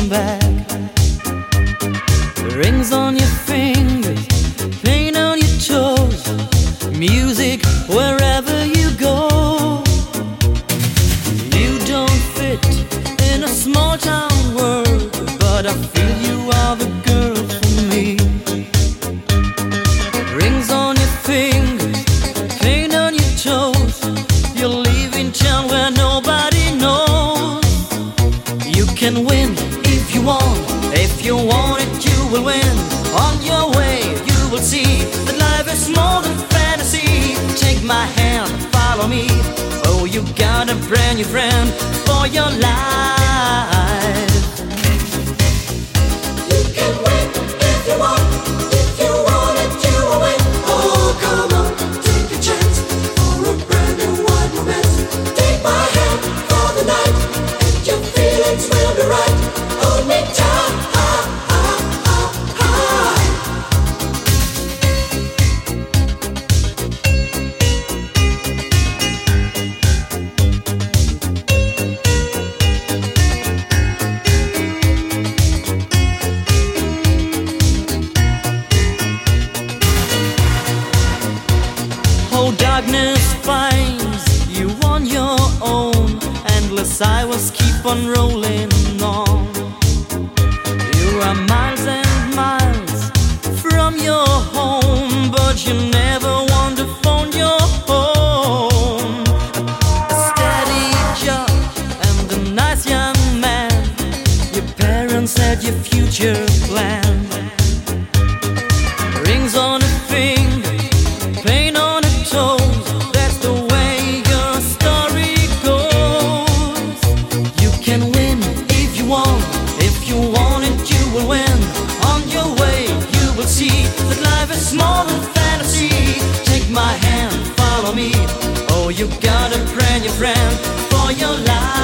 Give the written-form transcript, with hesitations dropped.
come back. Rings on your fingers, paint on your toes, music wherever you go. You don't fit in a small town world, but I feel you are the girl for me. Rings on your fingers, paint on your toes, you're leaving town where nobody knows. You can win if you want, if you want it you will win. On your way you will see that life is more than fantasy. Take my hand, follow me. Oh, you got a brand new friend for your life. You can win if you want, if you want it you will win. Oh, come on, take a chance for a brand new wide romance. Take my hand for the night, and your feelings will be right. Hold me tight. Oh, darkness finds you on your own. Endless highways keep on rolling on. You are miles and miles from your home, but you never want to phone your home. A steady job and a nice young man, your parents had your future planned. Rings on a finger, paint on a toes, that's the way your story goes. You can win if you want, if you want it you will win. On your way you will see that life is more than fantasy. Take my hand, follow me. Oh, you got a brand new friend for your life.